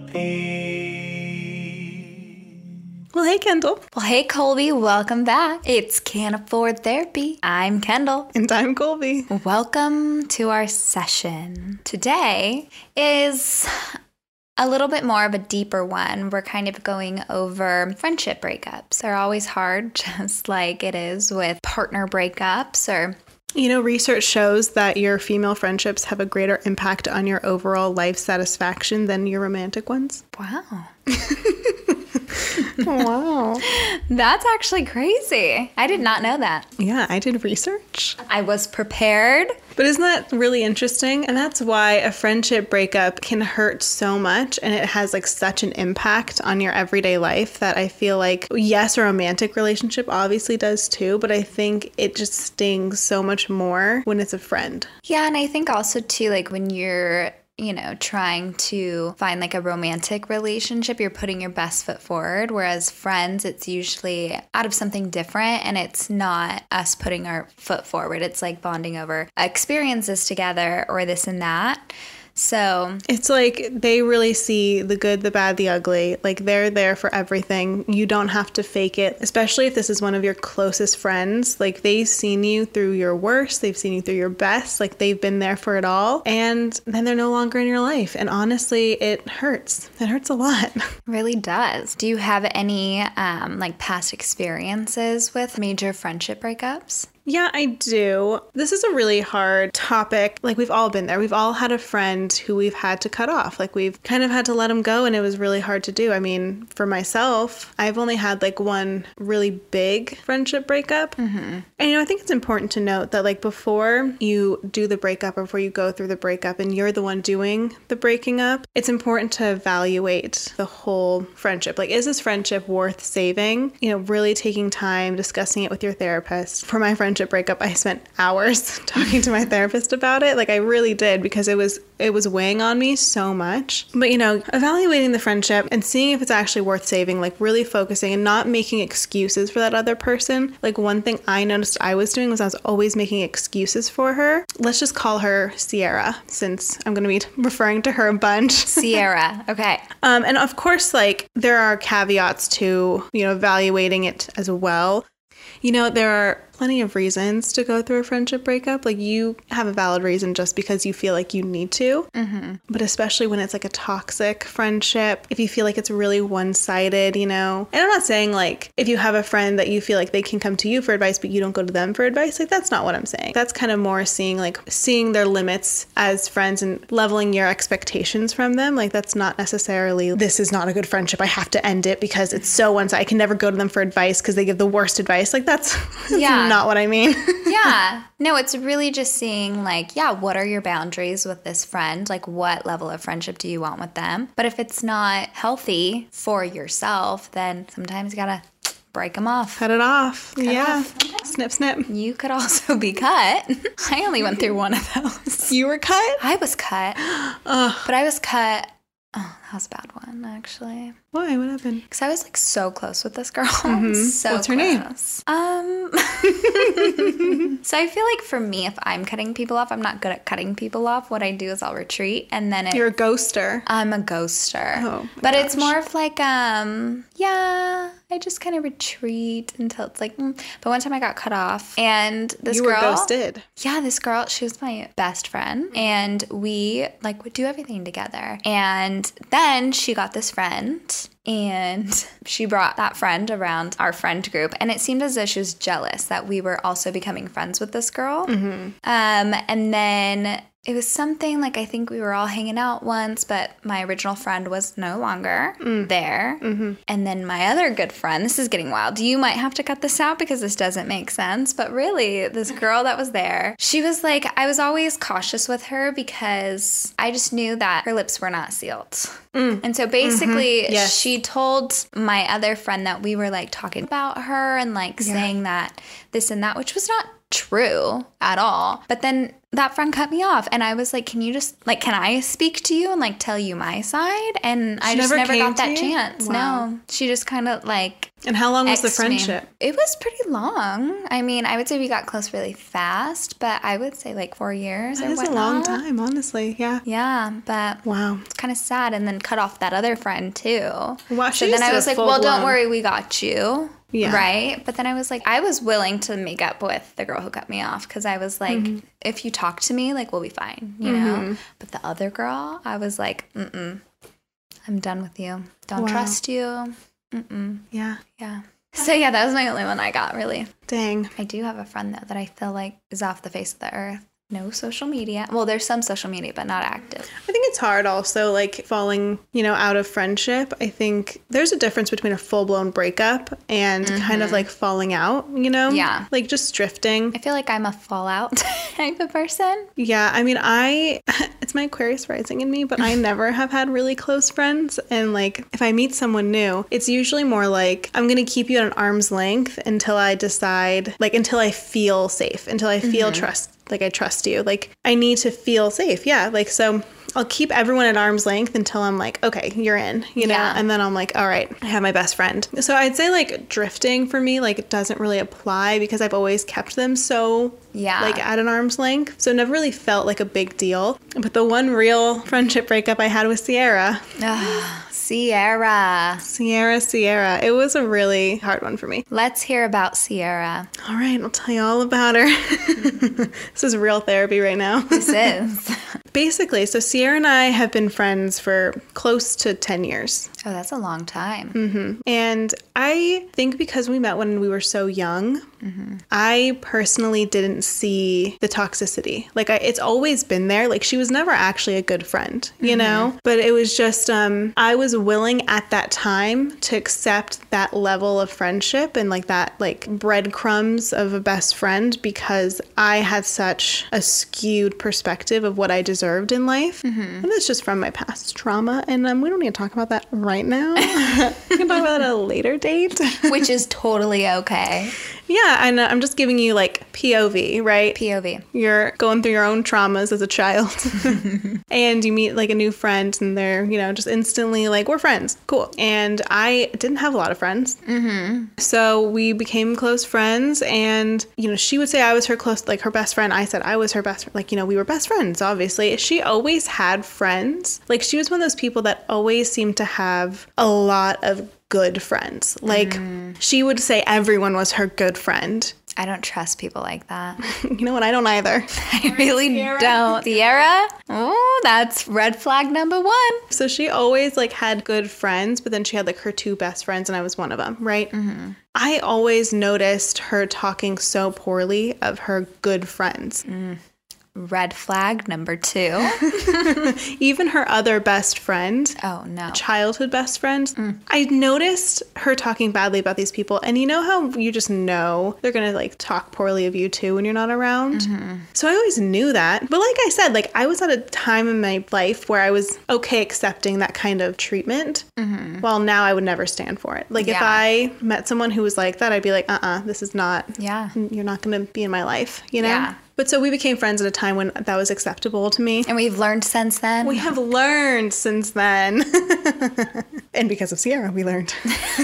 Well, hey, Kendall. Well, hey, Colby. Welcome back. It's Can't Afford Therapy. I'm Kendall. And I'm Colby. Welcome to our session. Today is a little bit more of a deeper one. We're kind of going over friendship breakups. They're always hard, just like it is with partner breakups or... You know, research shows that your female friendships have a greater impact on your overall life satisfaction than your romantic ones. Wow. Wow. That's actually crazy. I did not know that. Yeah, I did research. I was prepared. But isn't that really interesting? And that's why a friendship breakup can hurt so much and it has like such an impact on your everyday life that I feel like, yes, a romantic relationship obviously does too, but I think it just stings so much more when it's a friend. Yeah, and I think also too, like when you're trying to find like a romantic relationship, you're putting your best foot forward. Whereas friends, it's usually out of something different and it's not us putting our foot forward. It's like bonding over experiences together or this and that. So it's like they really see the good, the bad, the ugly. Like they're there for everything. You don't have to fake it, especially if this is one of your closest friends. Like they've seen you through your worst, they've seen you through your best. Like they've been there for it all. And then they're no longer in your life. And honestly, it hurts. It hurts a lot. It really does. Do you have any like past experiences with major friendship breakups? Yeah, I do. This is a really hard topic. Like we've all been there. We've all had a friend who we've had to cut off. Like we've kind of had to let them go and it was really hard to do. I mean, for myself, I've only had like one really big friendship breakup. Mm-hmm. And I think it's important to note that like before you do the breakup or before you go through the breakup and you're the one doing the breaking up, it's important to evaluate the whole friendship. Like, is this friendship worth saving? Really taking time, discussing it with your therapist. For my friendship breakup, I spent hours talking to my therapist about it. Like I really did because it was weighing on me so much. But evaluating the friendship and seeing if it's actually worth saving, like really focusing and not making excuses for that other person. Like one thing I noticed I was doing was I was always making excuses for her. Let's just call her Sierra since I'm going to be referring to her a bunch. Sierra. Okay. And of course, like there are caveats to, evaluating it as well. There are plenty of reasons to go through a friendship breakup. Like you have a valid reason just because you feel like you need to. Mm-hmm. But especially when it's like a toxic friendship, if you feel like it's really one-sided, And I'm not saying like if you have a friend that you feel like they can come to you for advice, but you don't go to them for advice, like that's not what I'm saying. That's kind of more seeing their limits as friends and leveling your expectations from them. Like that's not necessarily, this is not a good friendship, I have to end it because it's so one-sided. I can never go to them for advice because they give the worst advice. Like that's not what I mean. Yeah. No, it's really just seeing what are your boundaries with this friend? Like what level of friendship do you want with them? But if it's not healthy for yourself, then sometimes you gotta break them off. Cut it off. Cut it off. Snip, snip. You could also be cut. I only went through one of those. You were cut? I was cut. But I was cut. Oh, that was a bad one, actually. Why? What happened? Because I was so close with this girl. Mm-hmm. So what's her close. Name? So I feel like for me, if I'm cutting people off, I'm not good at cutting people off. What I do is I'll retreat and then You're a ghoster. I'm a ghoster. Oh, but gosh. It's more of like, I just kind of retreat until it's like, But one time I got cut off and this girl. You were ghosted. Yeah, this girl, she was my best friend and we would do everything together. And then she got this friend. And she brought that friend around our friend group. And it seemed as though she was jealous that we were also becoming friends with this girl. Mm-hmm. And then it was something like I think we were all hanging out once, but my original friend was no longer there. Mm-hmm. And then my other good friend, this is getting wild. You might have to cut this out because this doesn't make sense. But really, this girl that was there, she was like, I was always cautious with her because I just knew that her lips were not sealed. And so basically, she told my other friend that we were talking about her and saying that this and that, which was not true at all. But then that friend cut me off. And I was like, can I speak to you and like tell you my side? And I just never got that chance. Wow. No, she just kind of like. And how long was the X'd me. friendship? It was pretty long. I mean, I would say we got close really fast, but I would say like 4 years That or is whatnot. a long time, honestly. Yeah. Yeah, but Wow. it's kind of sad. And then cut off that other friend too. Wow, So she then used I to was have like, well, don't full-blown- worry, we got you. Yeah. Right? But then I was like, I was willing to make up with the girl who cut me off because I was like, if you talk to me, like, we'll be fine, you know? But the other girl, I was like, I'm done with you. Don't Wow. trust you. Yeah. Yeah. So yeah, that was my only one I got, really. Dang. I do have a friend, though, that I feel like is off the face of the earth. No social media. Well, there's some social media, but not active. I think it's hard also, like, falling, out of friendship. I think there's a difference between a full-blown breakup and kind of, like, falling out, Yeah. Like, just drifting. I feel like I'm a fallout type of person. Yeah, I mean, it's my Aquarius rising in me, but I never have had really close friends. And, like, if I meet someone new, it's usually more like, I'm going to keep you at an arm's length until I decide, like, until I feel safe, until I feel like I trust you. Like, I need to feel safe. Yeah. Like, so I'll keep everyone at arm's length until I'm like, okay, you're in, Yeah. And then I'm like, all right, I have my best friend. So I'd say like drifting for me, like it doesn't really apply because I've always kept them so like at an arm's length. So it never really felt like a big deal. But the one real friendship breakup I had with Sierra. Sierra. Sierra. It was a really hard one for me. Let's hear about Sierra. All right, I'll tell you all about her. This is real therapy right now. This is. Basically, so Sierra and I have been friends for close to 10 years. Oh, that's a long time. And I think because we met when we were so young, I personally didn't see the toxicity. Like, it's always been there. Like, she was never actually a good friend, you know? But it was just, I was willing at that time to accept that level of friendship and, like, that, like, breadcrumbs of a best friend because I had such a skewed perspective of what I deserved in life. And that's just from my past trauma. And we don't need to talk about that right now. We can talk about that at a later date. Which is totally okay. Yeah, and I'm just giving you like POV, right? POV. You're going through your own traumas as a child and you meet like a new friend and they're, just instantly like, we're friends. Cool. And I didn't have a lot of friends. So we became close friends and, she would say I was her her best friend. I said I was her best friend. Like, we were best friends, obviously. She always had friends. Like, she was one of those people that always seemed to have a lot of good friends. Like, she would say everyone was her good friend. I don't trust people like that. You know what? I don't either. I really don't. Sierra? Oh, that's red flag number 1. So she always like had good friends, but then she had like her 2 best friends and I was one of them, right? I always noticed her talking so poorly of her good friends. Red flag number 2. Even her other best friend. Oh, no. Childhood best friend. I noticed her talking badly about these people. And you know how you just know they're going to like talk poorly of you too when you're not around? So I always knew that. But like I said, like I was at a time in my life where I was okay accepting that kind of treatment. While now I would never stand for it. Like if I met someone who was like that, I'd be like, this is not, you're not going to be in my life, Yeah. But so we became friends at a time when that was acceptable to me. And we've learned since then. We have learned since then. And because of Sierra, we learned.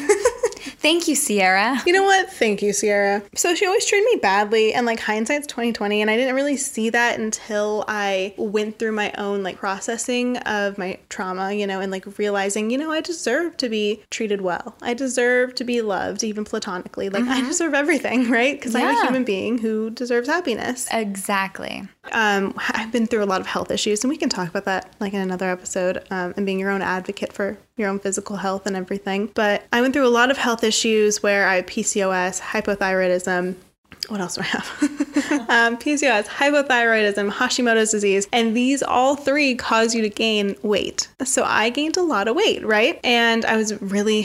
Thank you, Sierra. You know what? Thank you, Sierra. So she always treated me badly, and like hindsight's 20/20, and I didn't really see that until I went through my own like processing of my trauma, and like realizing, I deserve to be treated well. I deserve to be loved, even platonically. Like I deserve everything, right? Because I'm a human being who deserves happiness. Exactly. I've been through a lot of health issues, and we can talk about that like in another episode, and being your own advocate for your own physical health and everything. But I went through a lot of health issues where I had PCOS, hypothyroidism. What else do I have? PCOS, hypothyroidism, Hashimoto's disease, and these all 3 cause you to gain weight. So I gained a lot of weight, right? And I was really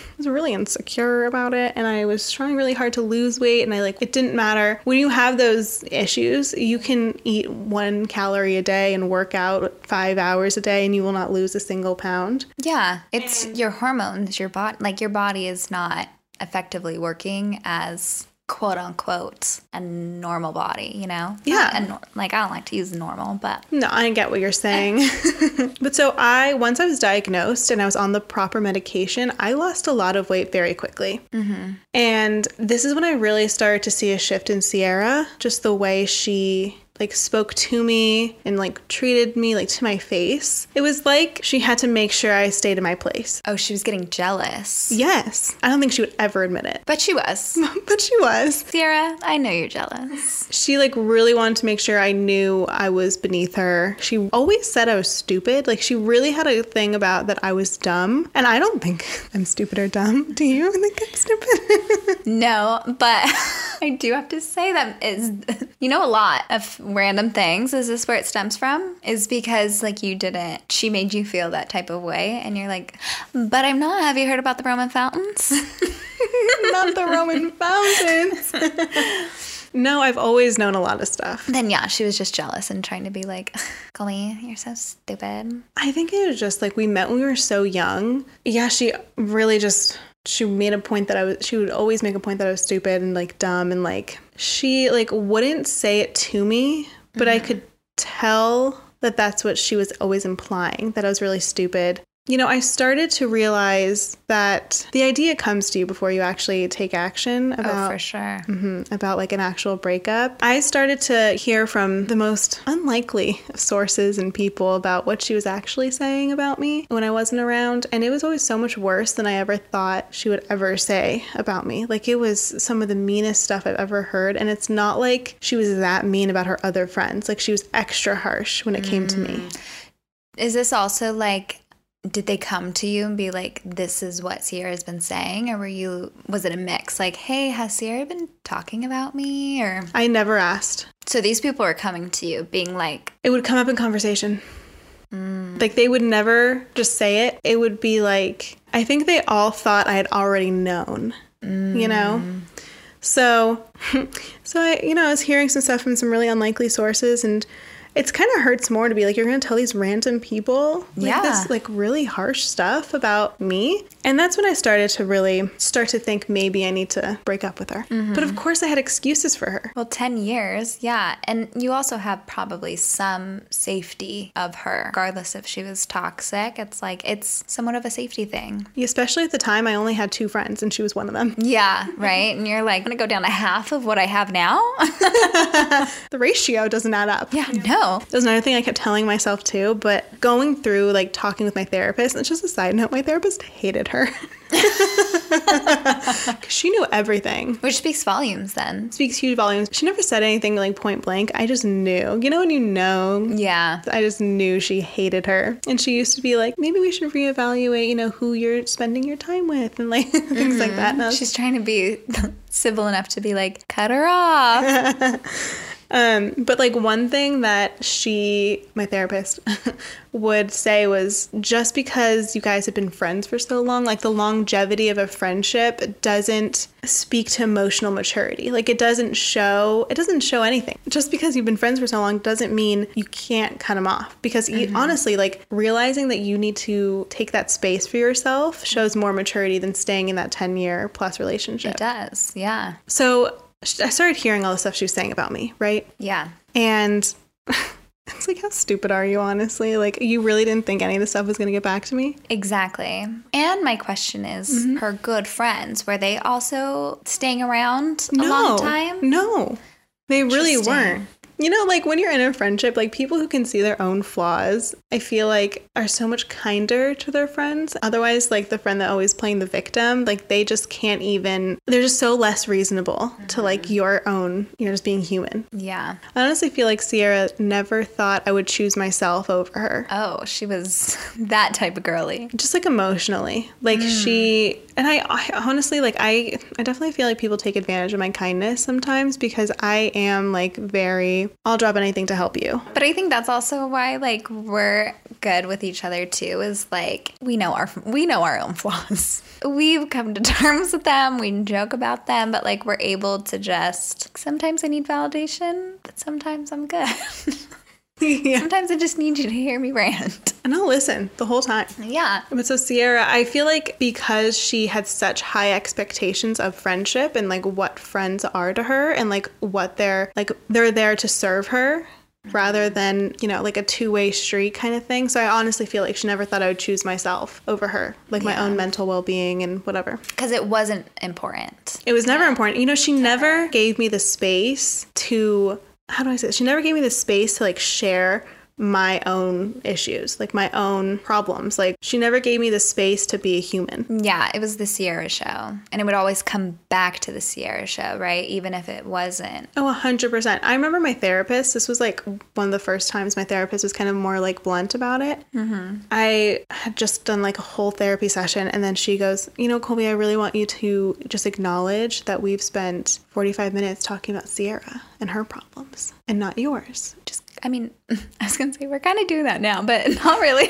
insecure about it, and I was trying really hard to lose weight, and it didn't matter. When you have those issues, you can eat 1 calorie a day and work out 5 hours a day, and you will not lose a single pound. Yeah, it's your hormones, your body. Like your body is not effectively working as quote unquote a normal body, you know? Yeah. And like, I don't like to use normal, but No, I get what you're saying. But so once I was diagnosed and I was on the proper medication, I lost a lot of weight very quickly. And this is when I really started to see a shift in Sierra, just the way she like spoke to me and like treated me like to my face. It was like she had to make sure I stayed in my place. oh, she was getting jealous. Yes. I don't think she would ever admit it. But she was. But she was. Sierra, I know you're jealous. She like really wanted to make sure I knew I was beneath her. She always said I was stupid. Like she really had a thing about that I was dumb. And I don't think I'm stupid or dumb. Do you think I'm stupid? No, but I do have to say that is, you know, a lot of random things. Is this where it stems from? Is because like she made you feel that type of way and you're like, but I'm not. Have you heard about the Roman fountains? Not the Roman fountains. No, I've always known a lot of stuff. Then yeah, she was just jealous and trying to be like, Colleen, you're so stupid. I think it was just like we met when we were so young. Yeah, she really just, she made a point that she would always make a point that I was stupid and like dumb, and like she like wouldn't say it to me, but I could tell that that's what she was always implying, that I was really stupid. You know, I started to realize that the idea comes to you before you actually take action about, for sure. About like an actual breakup. I started to hear from the most unlikely of sources and people about what she was actually saying about me when I wasn't around. And it was always so much worse than I ever thought she would ever say about me. Like it was some of the meanest stuff I've ever heard. And it's not like she was that mean about her other friends. Like she was extra harsh when it came to me. Is this also like, did they come to you and be like, this is what Sierra's been saying? Or was it a mix? Like, hey, has Sierra been talking about me? Or I never asked. So these people are coming to you being like, it would come up in conversation. Like they would never just say it. It would be like, I think they all thought I had already known, you know? So I was hearing some stuff from some really unlikely sources, and it's kind of hurts more to be like, you're going to tell these random people like this like really harsh stuff about me. And that's when I started to really start to think maybe I need to break up with her. But of course I had excuses for her. well, 10 years. Yeah. And you also have probably some safety of her, regardless if she was toxic. It's like, it's somewhat of a safety thing. Especially at the time, I only had 2 friends and she was one of them. Yeah. Right. And you're like, I'm going to go down to half of what I have now. The ratio doesn't add up. Yeah. No. That was another thing I kept telling myself too, but going through like talking with my therapist, and it's just a side note, my therapist hated her. 'Cause she knew everything. Which speaks volumes then. Speaks huge volumes. She never said anything like point blank. I just knew. You know when you know? Yeah. I just knew she hated her. And she used to be like, maybe we should reevaluate, you know, who you're spending your time with and like things like that. And She's trying to be civil enough to be like, cut her off. But like one thing that my therapist would say was, just because you guys have been friends for so long, like the longevity of a friendship doesn't speak to emotional maturity. Like it doesn't show anything. Just because you've been friends for so long doesn't mean you can't cut them off. Because honestly, like realizing that you need to take that space for yourself shows more maturity than staying in that 10-year plus relationship. It does. Yeah. So I started hearing all the stuff she was saying about me, right? Yeah. And it's like, how stupid are you, honestly? Like, you really didn't think any of this stuff was going to get back to me? Exactly. And my question is, her good friends, were they also staying around a long time? No, they really Interesting. weren't. You know, like when you're in a friendship, like people who can see their own flaws, I feel like are so much kinder to their friends. Otherwise, like the friend that always playing the victim, like they just can't even, they're just so less reasonable to like your own, just being human. Yeah. I honestly feel like Sierra never thought I would choose myself over her. Oh, she was that type of girly. Just like emotionally. Like I honestly, like I definitely feel like people take advantage of my kindness sometimes, because I am like I'll drop anything to help you. But I think that's also why like we're good with each other too, is like we know our own flaws. We've come to terms with them, we joke about them, but like we're able to just, sometimes I need validation, but sometimes I'm good. Yeah. Sometimes I just need you to hear me rant. And I'll listen the whole time. Yeah. But so Sierra, I feel like because she had such high expectations of friendship and like what friends are to her and like what they're there to serve her rather than, you know, like a two-way street kind of thing. So I honestly feel like she never thought I would choose myself over her, like my own mental well-being and whatever. Because it wasn't important. It was never important. You know, she never gave me the space to, how do I say this? She never gave me the space to like share my own issues, like my own problems. Like she never gave me the space to be a human. Yeah, it was the Sierra show. And it would always come back to the Sierra show, right? Even if it wasn't. Oh, 100%. I remember my therapist, this was like one of the first times my therapist was kind of more like blunt about it. Mm-hmm. I had just done like a whole therapy session and then she goes, you know, Colby, I really want you to just acknowledge that we've spent 45 minutes talking about Sierra and her problems and not yours. I mean, I was going to say, we're kind of doing that now, but not really.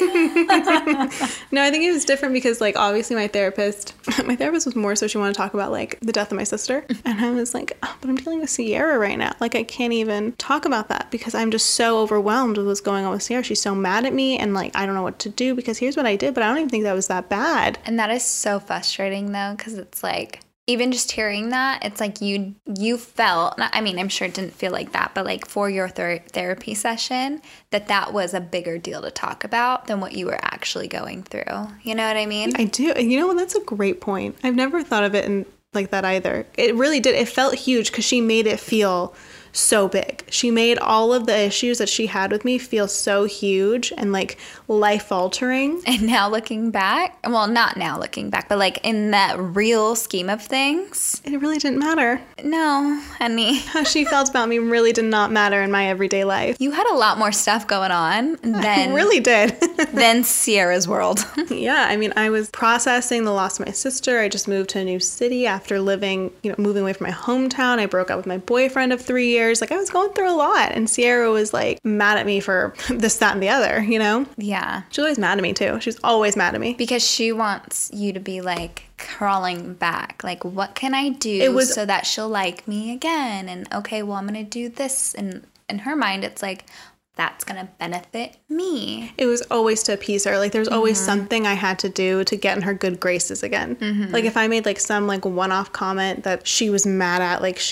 No, I think it was different because, like, obviously my therapist was more so she wanted to talk about, like, the death of my sister. And I was like, oh, but I'm dealing with Sierra right now. Like, I can't even talk about that because I'm just so overwhelmed with what's going on with Sierra. She's so mad at me and, like, I don't know what to do because here's what I did, but I don't even think that was that bad. And that is so frustrating, though, because it's like, even just hearing that, it's like you felt, I mean, I'm sure it didn't feel like that, but like for your therapy session, that was a bigger deal to talk about than what you were actually going through. You know what I mean? I do. And you know, that's a great point. I've never thought of it in like that either. It really did. It felt huge because she made it feel so big. She made all of the issues that she had with me feel so huge and like life altering. And now looking back, well, not now looking back, but like in that real scheme of things, it really didn't matter. No, honey. How she felt about me really did not matter in my everyday life. You had a lot more stuff going on than I really did. than Sierra's world. Yeah, I mean, I was processing the loss of my sister. I just moved to a new city after moving away from my hometown. I broke up with my boyfriend of 3 years. Like, I was going through a lot. And Sierra was, like, mad at me for this, that, and the other, you know? Yeah. She's always mad at me, too. She's always mad at me. Because she wants you to be, like, crawling back. Like, what can I do so that she'll like me again? And, okay, well, I'm going to do this. And in her mind, it's like, that's going to benefit me. It was always to appease her. Like, there was always something I had to do to get in her good graces again. Like, if I made, like, some, like, one-off comment that she was mad at, like,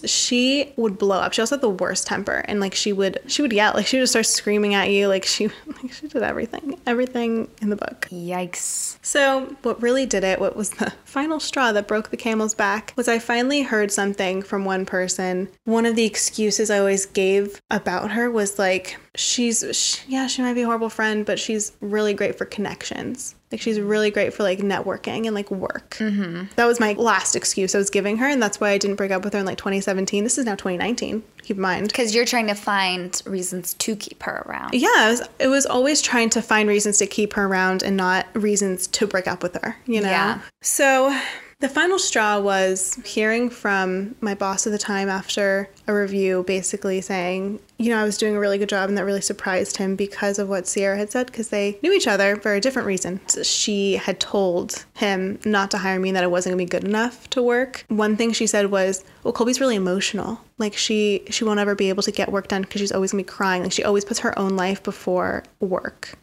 she would blow up. She also had the worst temper. And, like, she would yell. Like, she would just start screaming at you. Like, she did everything. Everything in the book. Yikes. So, what really did it, what was the final straw that broke the camel's back, was I finally heard something from one person. One of the excuses I always gave about her was, like, she might be a horrible friend, but she's really great for connections. Like, she's really great for, like, networking and, like, work. That was my last excuse I was giving her, and that's why I didn't break up with her in, like, 2017. This is now 2019, keep in mind. Because you're trying to find reasons to keep her around. Yeah, it was always trying to find reasons to keep her around and not reasons to break up with her, you know? Yeah. So the final straw was hearing from my boss at the time after a review basically saying, you know, I was doing a really good job, and that really surprised him because of what Sierra had said, because they knew each other for a different reason. She had told him not to hire me and that I wasn't going to be good enough to work. One thing she said was, well, Colby's really emotional. Like, she won't ever be able to get work done because she's always going to be crying. Like, she always puts her own life before work.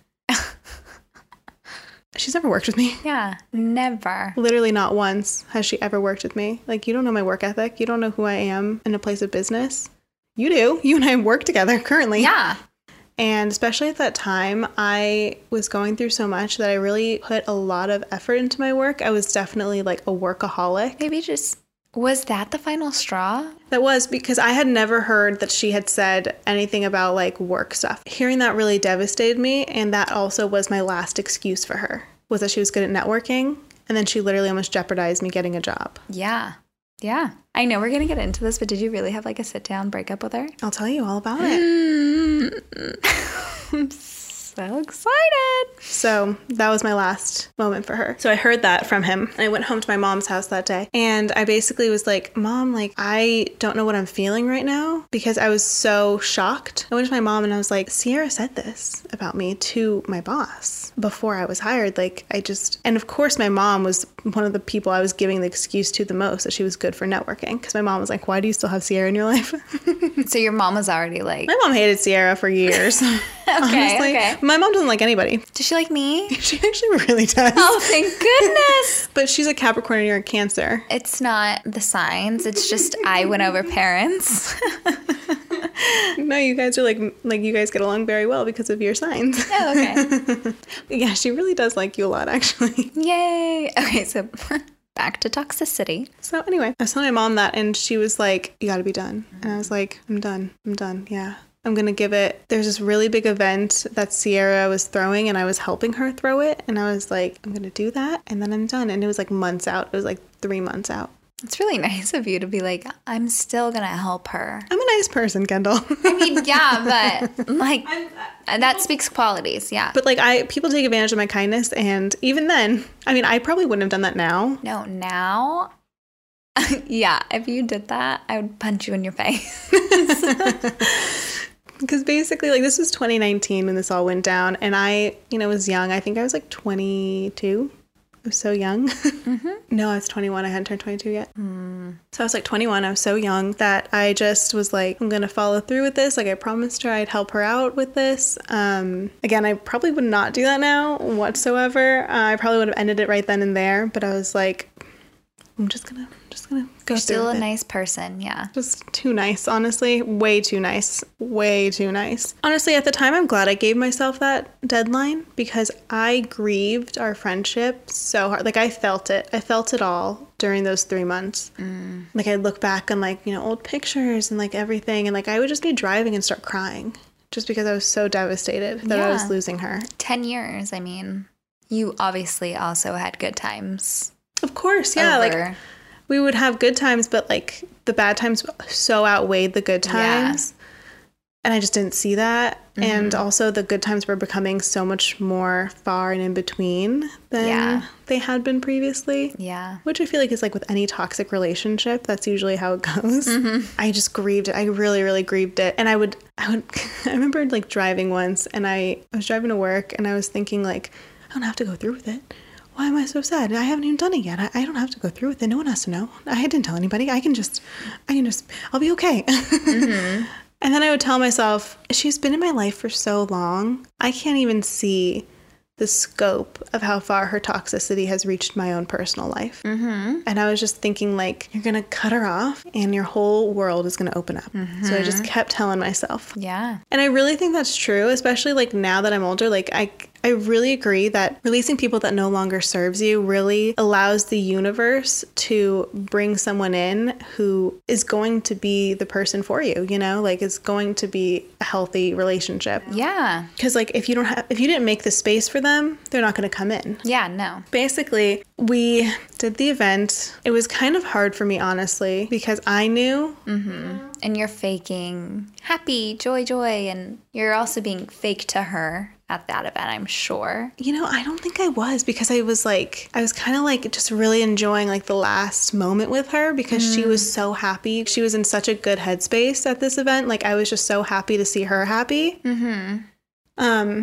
She's never worked with me. Yeah, never. Literally not once has she ever worked with me. Like, you don't know my work ethic. You don't know who I am in a place of business. You do. You and I work together currently. Yeah. And especially at that time, I was going through so much that I really put a lot of effort into my work. I was definitely like a workaholic. Maybe just, was that the final straw? That was because I had never heard that she had said anything about like work stuff. Hearing that really devastated me, and that also was my last excuse for her, was that she was good at networking, and then she literally almost jeopardized me getting a job. Yeah. Yeah. I know we're going to get into this, but did you really have like a sit down breakup with her? I'll tell you all about it. I'm so So excited. So that was my last moment for her. So I heard that from him. And I went home to my mom's house that day. And I basically was like, Mom, like, I don't know what I'm feeling right now because I was so shocked. I went to my mom and I was like, Sierra said this about me to my boss before I was hired. Like, and of course my mom was one of the people I was giving the excuse to the most, that she was good for networking. Because my mom was like, why do you still have Sierra in your life? So your mom was already like... My mom hated Sierra for years. Okay. My mom doesn't like anybody. Does she like me? She actually really does. Oh, thank goodness. But she's a Capricorn and you're a Cancer. It's not the signs. It's just I went over parents. No, you guys are like you guys get along very well because of your signs. Oh, okay. Yeah, she really does like you a lot, actually. Yay. Okay, so back to toxicity. So anyway, I was telling my mom that, and she was like, you gotta be done. And I was like, I'm done. Yeah. I'm going to give it. There's this really big event that Sierra was throwing and I was helping her throw it. And I was like, I'm going to do that. And then I'm done. And it was like months out. It was like 3 months out. It's really nice of you to be like, I'm still going to help her. I'm a nice person, Kendall. I mean, yeah, but like that speaks qualities. Yeah. But like people take advantage of my kindness. And even then, I mean, I probably wouldn't have done that now. No, now. Yeah. If you did that, I would punch you in your face. Because basically, like, this was 2019 when this all went down, and I, was young. I think I was like 22. I was so young. Mm-hmm. No, I was 21. I hadn't turned 22 yet. So I was like 21. I was so young that I just was like, I'm going to follow through with this. Like, I promised her I'd help her out with this. Again, I probably would not do that now whatsoever. I probably would have ended it right then and there, but I was like, I'm just gonna go. You're still a nice person, yeah. Just too nice, honestly. Way too nice. Way too nice. Honestly, at the time, I'm glad I gave myself that deadline because I grieved our friendship so hard. Like, I felt it. I felt it all during those 3 months. Like, I'd look back on, like, old pictures and, like, everything. And, like, I would just be driving and start crying just because I was so devastated that I was losing her. 10 years, I mean. You obviously also had good times. Of course, yeah. Like, we would have good times, but like the bad times so outweighed the good times. Yeah. And I just didn't see that. Mm-hmm. And also the good times were becoming so much more far and in between than they had been previously. Yeah. Which I feel like is like with any toxic relationship, that's usually how it goes. Mm-hmm. I just grieved it. I really, really grieved it. And I remember like driving once and I was driving to work and I was thinking like, I don't have to go through with it. Why am I so sad? I haven't even done it yet. I don't have to go through with it. No one has to know. I didn't tell anybody. I'll be okay. Mm-hmm. And then I would tell myself, she's been in my life for so long. I can't even see the scope of how far her toxicity has reached my own personal life. Mm-hmm. And I was just thinking like, you're going to cut her off and your whole world is going to open up. Mm-hmm. So I just kept telling myself. Yeah. And I really think that's true, especially like now that I'm older. Like I really agree that releasing people that no longer serves you really allows the universe to bring someone in who is going to be the person for you, like it's going to be a healthy relationship. Yeah. Because like if you didn't make the space for them, they're not going to come in. Yeah, no. Basically, we did the event. It was kind of hard for me, honestly, because I knew. Mm-hmm. And you're faking happy, joy, and you're also being fake to her at that event, I'm sure. I don't think I was because I was kind of like just really enjoying like the last moment with her because she was so happy. She was in such a good headspace at this event. Like I was just so happy to see her happy. Mm-hmm.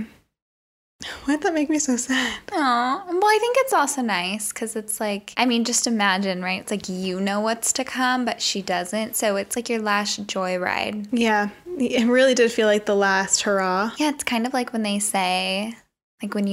Why'd that make me so sad? Oh, well, I think it's also nice because it's like, I mean, just imagine, right? It's like you know what's to come, but she doesn't. So it's like your last joyride. Yeah, it really did feel like the last hurrah. Yeah, it's kind of like when they say, like when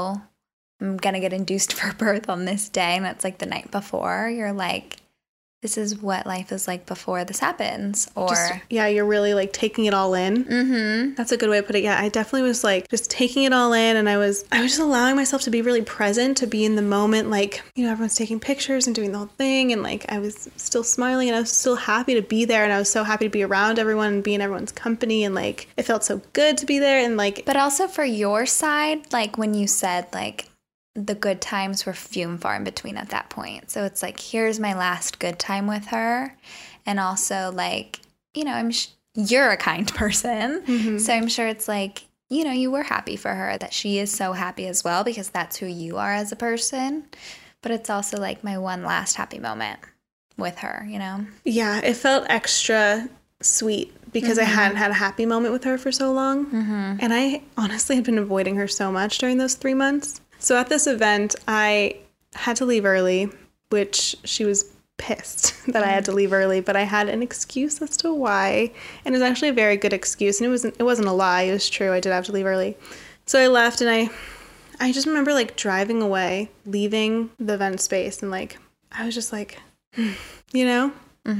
I'm going to get induced for birth on this day, and it's like the night before, you're like, this is what life is like before this happens. Or you're really like taking it all in. Mm-hmm. That's a good way to put it. Yeah, I definitely was like just taking it all in, and I was just allowing myself to be really present, to be in the moment. Like, everyone's taking pictures and doing the whole thing, and like I was still smiling, and I was still happy to be there, and I was so happy to be around everyone and be in everyone's company, and like it felt so good to be there, and like. But also for your side, like when you said like, the good times were few and far in between at that point. So it's like, here's my last good time with her. And also like, you're a kind person. Mm-hmm. So I'm sure it's like, you know, you were happy for her, that she is so happy as well because that's who you are as a person. But it's also like my one last happy moment with her, you know? Yeah, it felt extra sweet because I hadn't had a happy moment with her for so long. And I honestly had been avoiding her so much during those 3 months. So at this event, I had to leave early, which she was pissed that I had to leave early, but I had an excuse as to why. And it was actually a very good excuse. And it wasn't a lie. It was true. I did have to leave early. So I left, and I just remember like driving away, leaving the event space, and like I was just like, you know?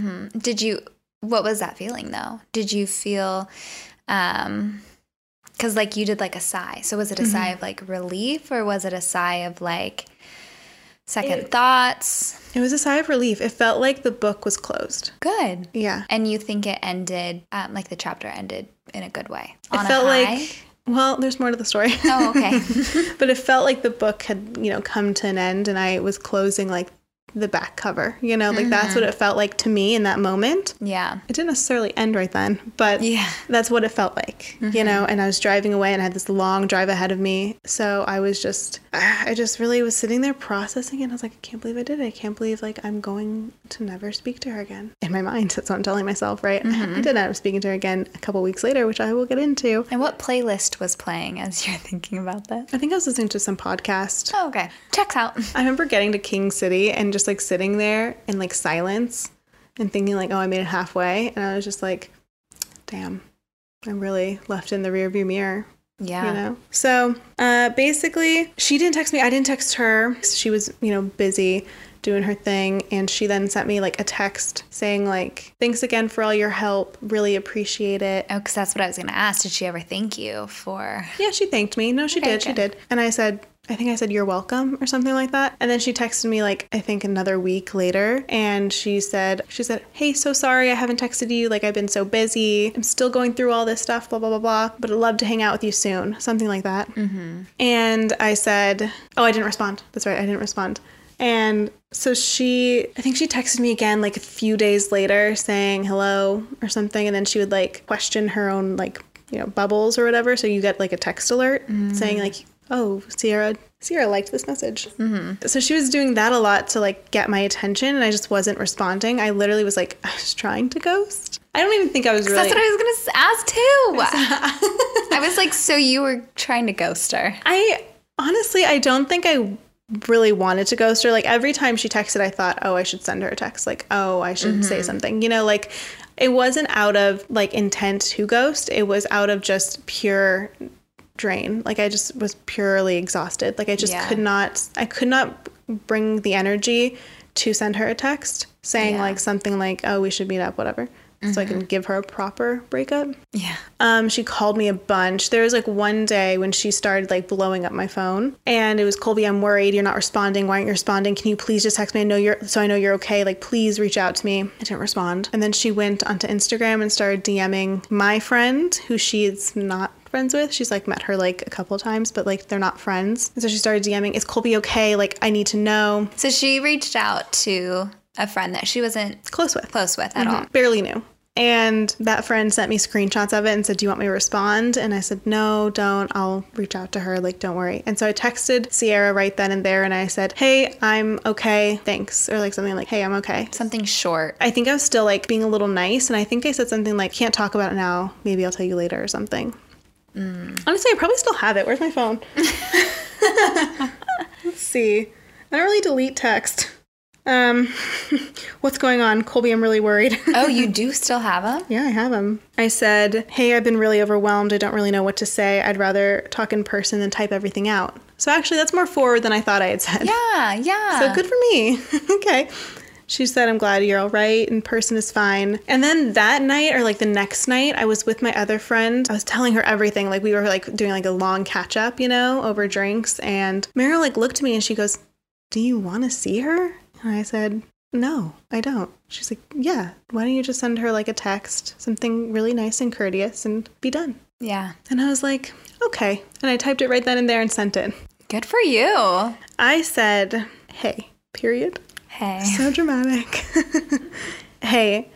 What was that feeling though? Did you feel, because like you did like a sigh. So was it a sigh of like relief, or was it a sigh of like second thoughts? It was a sigh of relief. It felt like the book was closed. Good. Yeah. And you think it ended, like the chapter ended in a good way? It felt like, well, there's more to the story. Oh, okay. But it felt like the book had, you know, come to an end, and I was closing like the back cover, you know, like that's what it felt like to me in that moment. Yeah. It didn't necessarily end right then, but that's what it felt like, you know, and I was driving away, and I had this long drive ahead of me. So I just really was sitting there processing it. And I was like, I can't believe I did it. I can't believe like I'm going to never speak to her again. In my mind, that's what I'm telling myself, right? I did end up speaking to her again a couple weeks later, which I will get into. And what playlist was playing as you're thinking about that? I think I was listening to some podcast. Oh, okay. Checks out. I remember getting to King City and just like sitting there in like silence and thinking like, oh, I made it halfway. And I was just like, damn, I'm really left in the rearview mirror. Yeah. You know? So basically, she didn't text me. I didn't text her. She was, you know, busy doing her thing. And she then sent me like a text saying like, thanks again for all your help. Really appreciate it. Oh, because that's what I was going to ask. Did she ever thank you for... Yeah, she thanked me. No, she did. Good. She did. And I think I said, you're welcome, or something like that. And then she texted me like, I think another week later. And she said, hey, so sorry I haven't texted you. Like, I've been so busy. I'm still going through all this stuff, blah, blah, blah, blah. But I'd love to hang out with you soon. Something like that. And I said, oh, I didn't respond. That's right. I didn't respond. And so I think she texted me again like a few days later saying hello or something. And then she would like question her own like, you know, bubbles or whatever. So you get like a text alert saying like, oh, Sierra liked this message. So she was doing that a lot to like get my attention, and I just wasn't responding. I literally was like, I was trying to ghost. I don't even think I was really... That's what I was going to ask too. I was like, so you were trying to ghost her. Honestly, I don't think I really wanted to ghost her. Like every time she texted, I thought, oh, I should send her a text. Like, oh, I should say something, you know, like it wasn't out of like intent to ghost. It was out of just pure drain. Like I just was purely exhausted. Like I just could not bring the energy to send her a text saying like something like, oh, we should meet up, whatever. So I can give her a proper breakup. Yeah. She called me a bunch. There was like one day when she started like blowing up my phone, and it was, Colby, I'm worried. You're not responding. Why aren't you responding? Can you please just text me? I know you're okay. Like, please reach out to me. I didn't respond. And then she went onto Instagram and started DMing my friend, who she's not friends with. She's like met her like a couple of times, but like they're not friends. And so she started DMing, is Colby okay? Like, I need to know. So she reached out to a friend that she wasn't close with at all. Barely knew. And that friend sent me screenshots of it and said, do you want me to respond? And I said, no, don't. I'll reach out to her. Like, don't worry. And so I texted Sierra right then and there, and I said, hey, I'm okay. Thanks. Or like something like, hey, I'm okay. Something short. I think I was still like being a little nice. And I think I said something like, can't talk about it now. Maybe I'll tell you later or something. Honestly, I probably still have it. Where's my phone? Let's see. I don't really delete text. What's going on? Colby, I'm really worried. Oh, you do still have them? Yeah, I have them. I said, hey, I've been really overwhelmed. I don't really know what to say. I'd rather talk in person than type everything out. So actually, that's more forward than I thought I had said. Yeah. So good for me. Okay. She said, I'm glad you're all right. In person is fine. And then that night, or like the next night, I was with my other friend. I was telling her everything. Like we were like doing like a long catch up, you know, over drinks. And Meryl like looked at me and she goes, do you want to see her? And I said, no, I don't. She's like, yeah, why don't you just send her like a text, something really nice and courteous, and be done. Yeah. And I was like, okay. And I typed it right then and there and sent it. Good for you. I said, hey, period. Hey. So dramatic. Hey,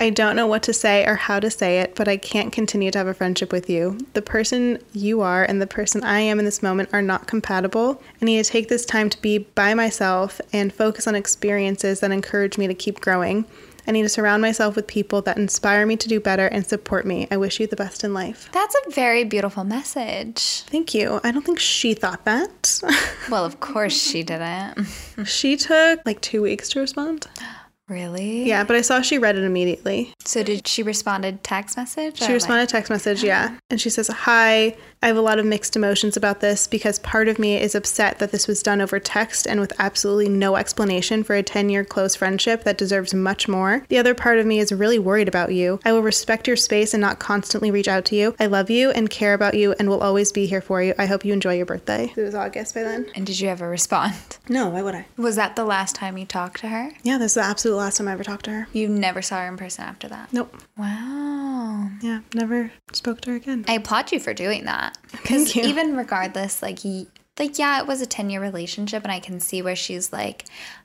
I don't know what to say or how to say it, but I can't continue to have a friendship with you. The person you are and the person I am in this moment are not compatible. I need to take this time to be by myself and focus on experiences that encourage me to keep growing. I need to surround myself with people that inspire me to do better and support me. I wish you the best in life. That's a very beautiful message. Thank you. I don't think she thought that. Well, of course she didn't. She took like 2 weeks to respond. Really? Yeah, but I saw she read it immediately. So did she responded text message? She responded text message, yeah. And she says, "Hi, I have a lot of mixed emotions about this because part of me is upset that this was done over text and with absolutely no explanation for a 10-year close friendship that deserves much more. The other part of me is really worried about you. I will respect your space and not constantly reach out to you. I love you and care about you and will always be here for you. I hope you enjoy your birthday." It was August by then. And did you ever respond? No, why would I? Was that the last time you talked to her? Yeah, this is the absolute last time I ever talked to her. You never saw her in person after that? Nope. Wow. Yeah, never spoke to her again. I applaud you for doing that. Thank Because you. even regardless, yeah, it was a 10-year relationship, and I can see where she's like,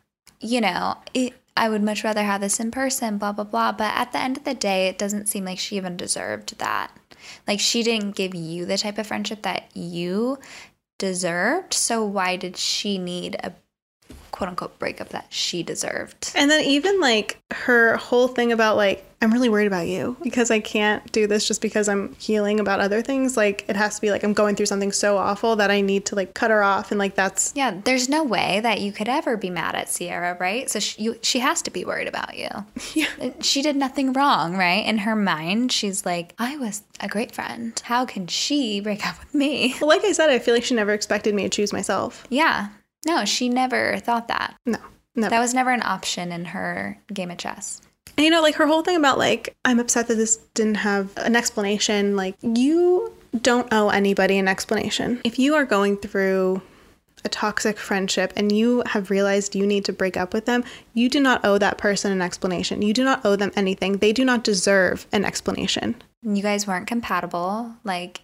I would much rather have this in person, blah, blah, blah. But at the end of the day, it doesn't seem like she even deserved that. Like, she didn't give you the type of friendship that you deserved. So why did she need a quote unquote breakup that she deserved? And then even like her whole thing about like, I'm really worried about you because I can't do this just because I'm healing about other things. Like, it has to be like I'm going through something so awful that I need to like cut her off. And like, that's... Yeah, there's no way that you could ever be mad at Sierra, right? So she has to be worried about you. Yeah. She did nothing wrong, right? In her mind, she's like, I was a great friend. How can she break up with me? Well, like I said, I feel like she never expected me to choose myself. Yeah. No, she never thought that. No, never. That was never an option in her game of chess. And like her whole thing about like, I'm upset that this didn't have an explanation. Like, you don't owe anybody an explanation. If you are going through a toxic friendship and you have realized you need to break up with them, you do not owe that person an explanation. You do not owe them anything. They do not deserve an explanation. You guys weren't compatible. Like,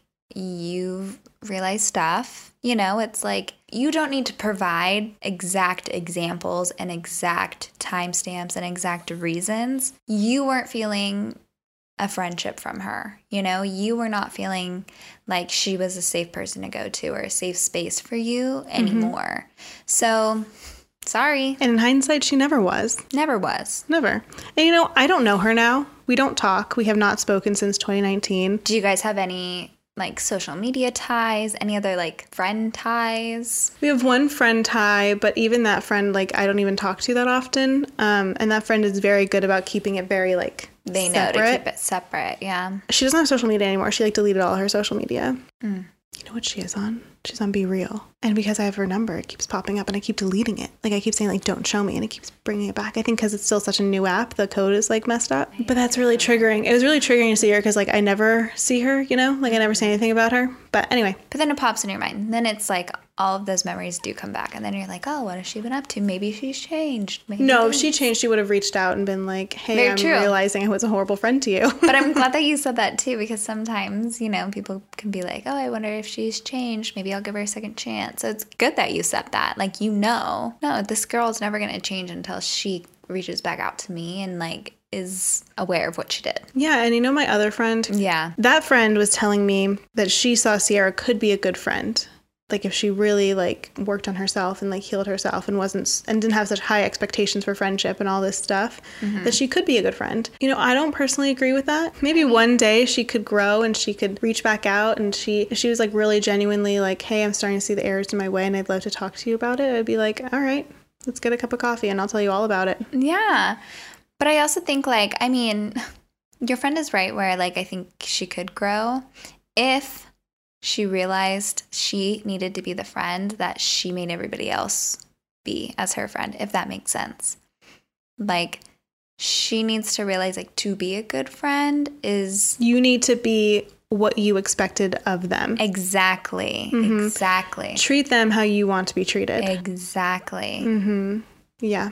you realized stuff. It's like you don't need to provide exact examples and exact timestamps and exact reasons. You weren't feeling a friendship from her. You were not feeling like she was a safe person to go to or a safe space for you anymore. So, sorry. And in hindsight, she never was. Never was. Never. And I don't know her now. We don't talk. We have not spoken since 2019. Do you guys have any like social media ties, any other like friend ties? We have one friend tie, but even that friend, like, I don't even talk to that often. And that friend is very good about keeping it very like they know separate. To keep it separate. Yeah. She doesn't have social media anymore. She like deleted all her social media. You know what she is on? She's on Be Real. And because I have her number, it keeps popping up and I keep deleting it. Like, I keep saying, like, don't show me. And it keeps bringing it back. I think because it's still such a new app, the code is, like, messed up. But that's really triggering. It was really triggering to see her because, like, I never see her, Like, I never say anything about her. But anyway. But then it pops in your mind. Then it's like all of those memories do come back. And then you're like, oh, what has she been up to? Maybe she's changed. Maybe No, if she changed, she would have reached out and been like, hey, Very I'm true. realizing I was a horrible friend to you. But I'm glad that you said that, too, because sometimes, people can be like, oh, I wonder if she's changed. Maybe I'll give her a second chance. So it's good that you said that. Like, no, this girl's never going to change until she reaches back out to me and, like, is aware of what she did. Yeah, and my other friend? Yeah. That friend was telling me that she saw Sierra could be a good friend. Like, if she really, like, worked on herself and, like, healed herself and didn't have such high expectations for friendship and all this stuff, that she could be a good friend. I don't personally agree with that. Maybe one day she could grow and she could reach back out, and if she was, like, really genuinely like, hey, I'm starting to see the errors in my way and I'd love to talk to you about it, I'd be like, all right, let's get a cup of coffee and I'll tell you all about it. Yeah. But I also think, like, your friend is right where, like, I think she could grow if she realized she needed to be the friend that she made everybody else be as her friend, if that makes sense. Like, she needs to realize, like, to be a good friend is... You need to be what you expected of them. Exactly. Exactly. Treat them how you want to be treated. Exactly. Yeah.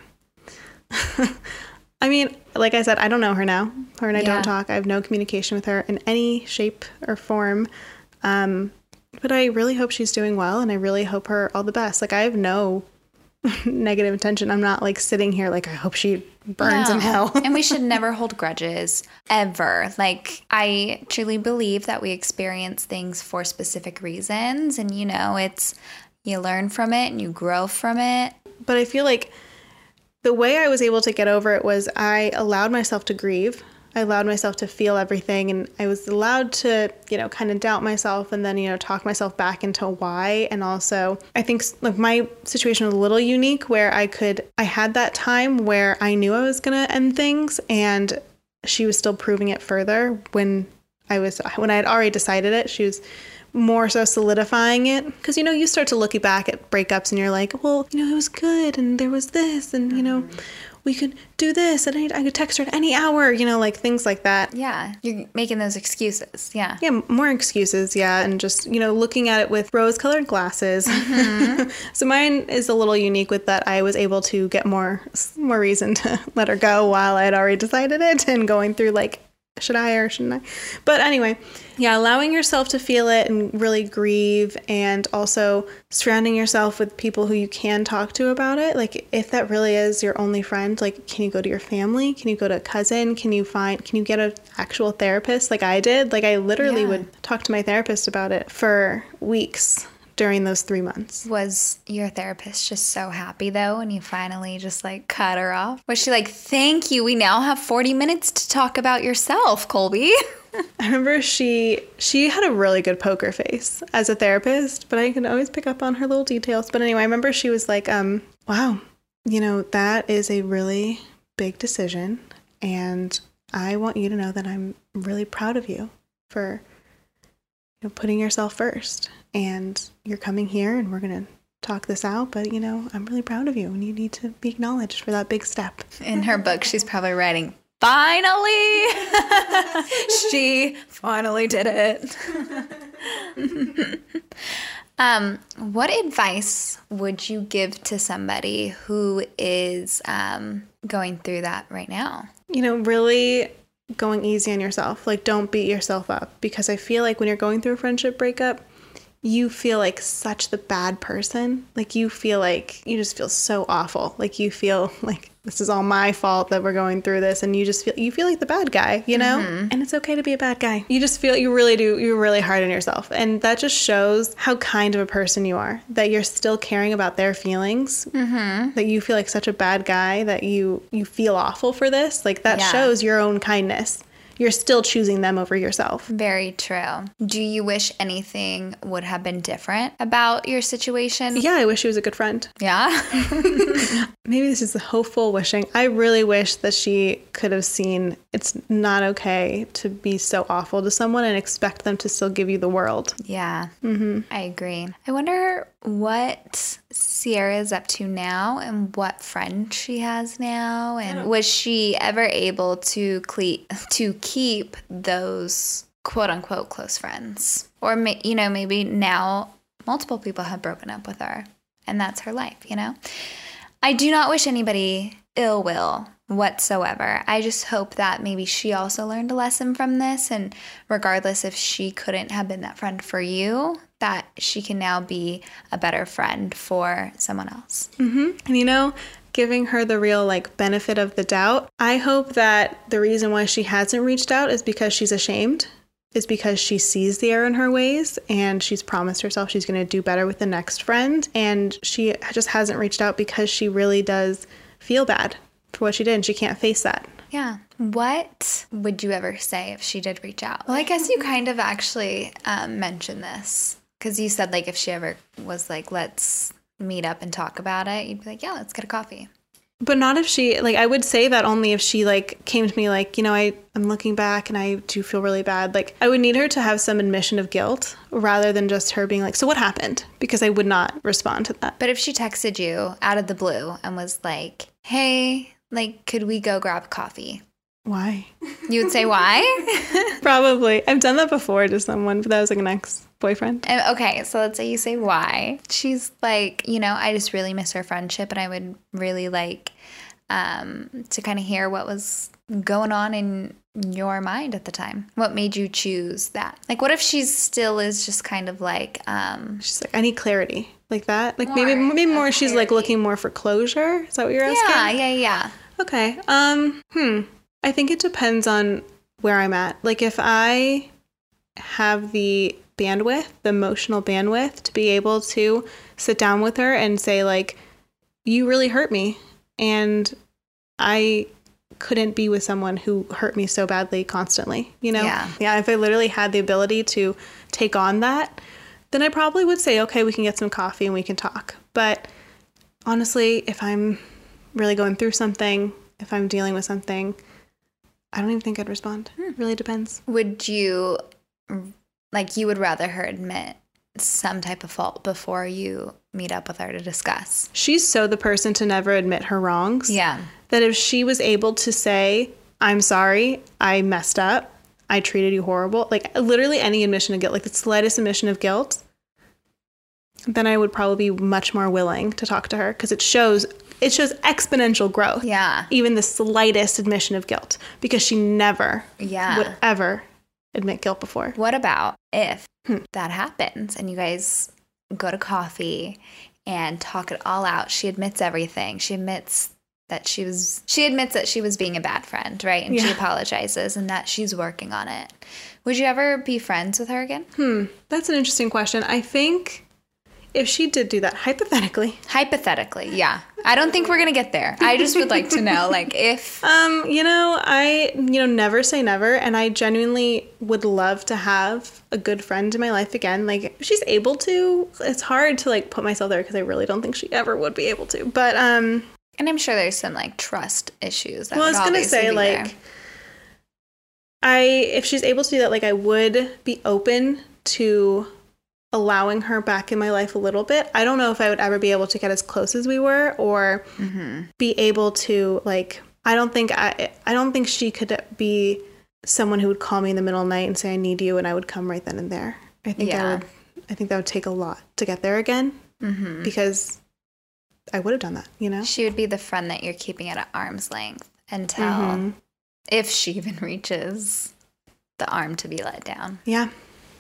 Like I said, I don't know her now. Her and I don't talk. I have no communication with her in any shape or form. But I really hope she's doing well, and I really hope her all the best. Like, I have no negative intention. I'm not like sitting here like, I hope she burns in hell. And we should never hold grudges ever. Like, I truly believe that we experience things for specific reasons. And, you know, you learn from it and you grow from it. But I feel like the way I was able to get over it was I allowed myself to grieve. I allowed myself to feel everything, and I was allowed to, you know, kind of doubt myself and then, you know, talk myself back into why. And also, I think like my situation was a little unique where I had that time where I knew I was going to end things, and she was still proving it further when I had already decided it. She was more so solidifying it, because, you know, you start to look back at breakups and you're like, well, you know, it was good and there was this, and, you know, we could do this, and I could text her at any hour, you know, like things like that. Yeah, you're making those excuses. Yeah. Yeah, more excuses, yeah, and just, you know, looking at it with rose-colored glasses. So mine is a little unique with that I was able to get more reason to let her go while I had already decided it, and going through like, should I or shouldn't I? But anyway, yeah, allowing yourself to feel it and really grieve, and also surrounding yourself with people who you can talk to about it. Like, if that really is your only friend, like, can you go to your family? Can you go to a cousin? Can you get an actual therapist like I did? Like, I literally would talk to my therapist about it for weeks during those 3 months. Was your therapist just so happy, though, when you finally just, like, cut her off? Was she like, thank you, we now have 40 minutes to talk about yourself, Colby? I remember she had a really good poker face as a therapist, but I can always pick up on her little details. But anyway, I remember she was like, wow, you know, that is a really big decision, and I want you to know that I'm really proud of you for, you know, putting yourself first. And you're coming here and we're going to talk this out, but, you know, I'm really proud of you and you need to be acknowledged for that big step. In her book, she's probably writing, finally! She finally did it. What advice would you give to somebody who is going through that right now? You know, really going easy on yourself. Like, don't beat yourself up, because I feel like when you're going through a friendship breakup, you feel like such the bad person. Like, you just feel so awful. Like, you feel like this is all my fault that we're going through this, and you feel like the bad guy, you know? Mm-hmm. And it's okay to be a bad guy. You just feel, you're really hard on yourself. And that just shows how kind of a person you are, that you're still caring about their feelings, that you feel like such a bad guy, that you feel awful for this. Like, that shows your own kindness. You're still choosing them over yourself. Very true. Do you wish anything would have been different about your situation? Yeah, I wish she was a good friend. Yeah? Maybe this is the hopeful wishing. I really wish that she could have seen it's not okay to be so awful to someone and expect them to still give you the world. Yeah. Mm-hmm. I agree. I wonder what Sierra is up to now and what friend she has now, and was she ever able to keep those quote-unquote close friends? Or maybe now multiple people have broken up with her and that's her life, you know? I do not wish anybody ill will whatsoever. I just hope that maybe she also learned a lesson from this, and regardless if she couldn't have been that friend for you, that she can now be a better friend for someone else. Mm-hmm. And giving her the real benefit of the doubt, I hope that the reason why she hasn't reached out is because she's ashamed, is because she sees the error in her ways, and she's promised herself she's going to do better with the next friend, and she just hasn't reached out because she really does feel bad for what she did, and she can't face that. Yeah. What would you ever say if she did reach out? Well, I guess you kind of actually mentioned this, because you said if she ever was let's meet up and talk about it, you'd be yeah, let's get a coffee. But not if she, I would say that only if she, came to me I'm looking back and I do feel really bad. I would need her to have some admission of guilt rather than just her being so what happened? Because I would not respond to that. But if she texted you out of the blue and was hey, could we go grab coffee? Why? You would say why? Probably. I've done that before to someone, but that was an ex-boyfriend. Okay, so let's say you say why. She's I just really miss our friendship, and I would really to kind of hear what was going on in your mind at the time. What made you choose that? What if she still is just kind of she's I need clarity. Like that? Like More maybe more of she's like clarity. looking more for closure? Is that what you're asking? Yeah. Okay. I think it depends on where I'm at. Like if I have the bandwidth, the emotional bandwidth to be able to sit down with her and say like, you really hurt me and I couldn't be with someone who hurt me so badly constantly, you know? Yeah, if I literally had the ability to take on that, then I probably would say, okay, we can get some coffee and we can talk. But honestly, if I'm really going through something, if I'm dealing with something, I don't even think I'd respond. It really depends. Would you, like, you would rather her admit some type of fault before you meet up with her to discuss? She's so the person to never admit her wrongs. Yeah. That if she was able to say, I'm sorry, I messed up, I treated you horrible, like literally any admission of guilt, like the slightest admission of guilt, then I would probably be much more willing to talk to her because it shows exponential growth. Yeah. Even the slightest admission of guilt because she never would ever admit guilt before. What about if that happens and you guys go to coffee and talk it all out? She admits everything. She admits that she was being a bad friend, right? And she apologizes and that she's working on it. Would you ever be friends with her again? That's an interesting question. I think if she did do that, hypothetically, yeah. I don't think we're going to get there. I just would like to know, like, if... I never say never, and I genuinely would love to have a good friend in my life again. Like, if she's able to, it's hard to, like, put myself there because I really don't think she ever would be able to. But, And I'm sure there's some, like, trust issues that well, I was going to say, like, if she's able to do that, like, I would be open to allowing her back in my life a little bit. I don't know if I would ever be able to get as close as we were or be able to, like, I don't think she could be someone who would call me in the middle of the night and say I need you and I would come right then and there. I think that would take a lot to get there again because I would have done that, you know? She would be the friend that you're keeping at arm's length until if she even reaches the arm to be let down. Yeah.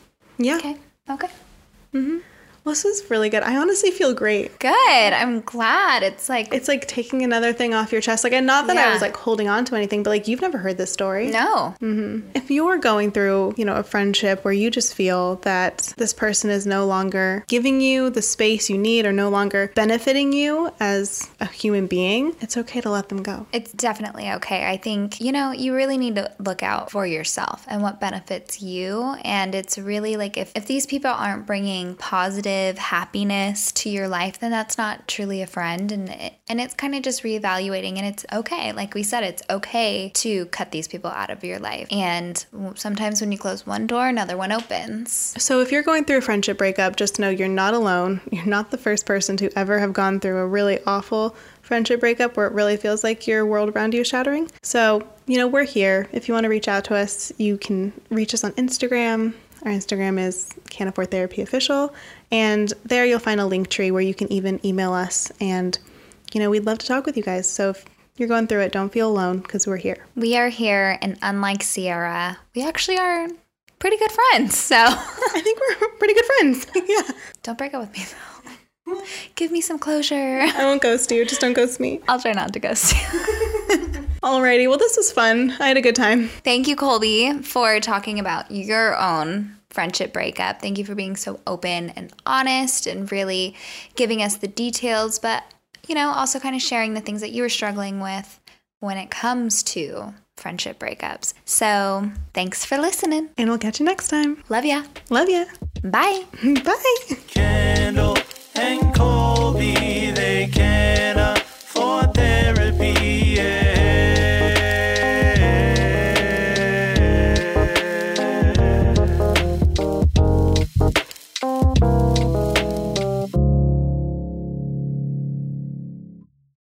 Okay. Well, this is really good. I honestly feel great. Good. I'm glad. It's like taking another thing off your chest. Like, and not that I was like holding on to anything, but like you've never heard this story. No. If you're going through, a friendship where you just feel that this person is no longer giving you the space you need or no longer benefiting you as a human being, it's okay to let them go. It's definitely okay. I think, you really need to look out for yourself and what benefits you. And it's really like if these people aren't bringing positive happiness to your life, then that's not truly a friend. And it's kind of just reevaluating. And it's okay. Like we said, it's okay to cut these people out of your life. And sometimes when you close one door, another one opens. So if you're going through a friendship breakup, just know you're not alone. You're not the first person to ever have gone through a really awful friendship breakup where it really feels like your world around you is shattering. So, we're here. If you want to reach out to us, you can reach us on Instagram. Our Instagram is Can't Afford Therapy Official. And there you'll find a link tree where you can even email us. And, we'd love to talk with you guys. So if you're going through it, don't feel alone because we're here. We are here. And unlike Sierra, we actually are pretty good friends. So I think we're pretty good friends. Yeah. Don't break up with me, though. Give me some closure. I won't ghost you. Just don't ghost me. I'll try not to ghost you. Alrighty. Well, this was fun. I had a good time. Thank you, Colby, for talking about your own friendship breakup. Thank you for being so open and honest and really giving us the details, but, also kind of sharing the things that you were struggling with when it comes to friendship breakups. So thanks for listening. And we'll catch you next time. Love ya. Love ya. Bye. Bye. Candle